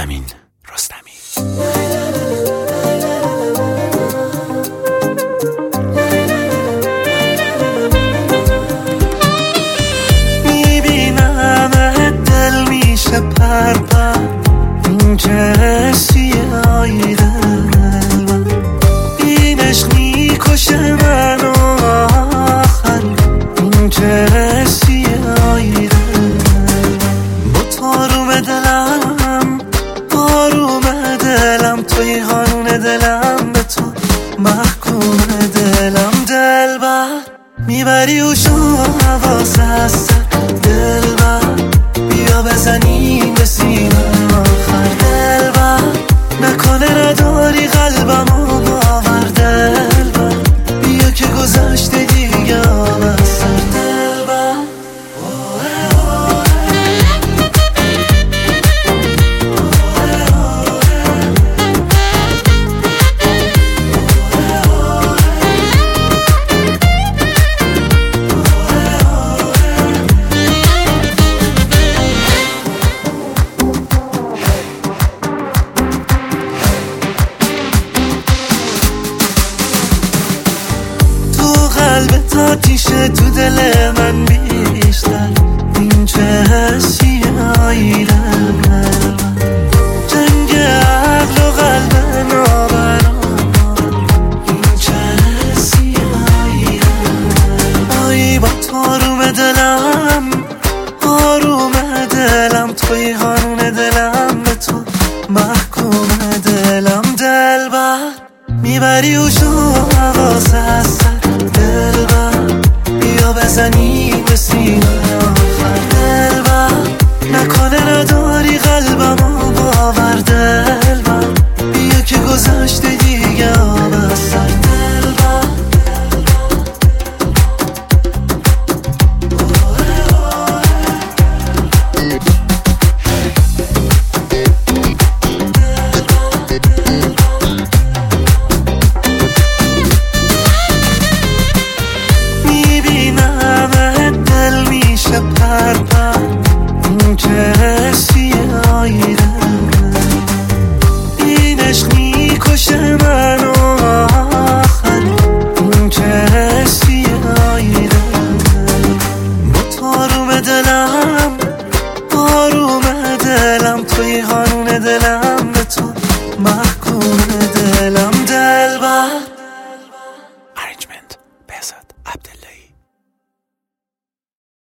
امین رستمی. میبینم دل میشه پرپر، این چه سیاهی دل، این عشق میکشه منو آخر، این چه سیاهی دل. با تاروم دلم، آروم دلم، توی قانون دلم، به تو محکوم دلم. دلبر میبری و شو حواس هست، دلبر بیا بزنیم به سینه آخر. دلبر نکنه نداری قلبمو باور، دلبر بیا که گذشته دیگه آب از سر. دلبر قلبت آتیشه، تو دل من بیشتر، این چه سیاهی دل. جنگ عقل و قلب نابرابر، این چه سیاهی دل. آی با تاروم دلم، آروم دلم، توی قانون دلم، به تو محکوم دلم. دلبر میبری و شو حواس هست، دلبر بیا بزنی به سینه آخر. دلبر نکنه نداری قلبمو باور، دلبر بیا که گذشته دیگه آب از سر. دلبر پرپر، این چه سیاهی دل، این عشق میکشه من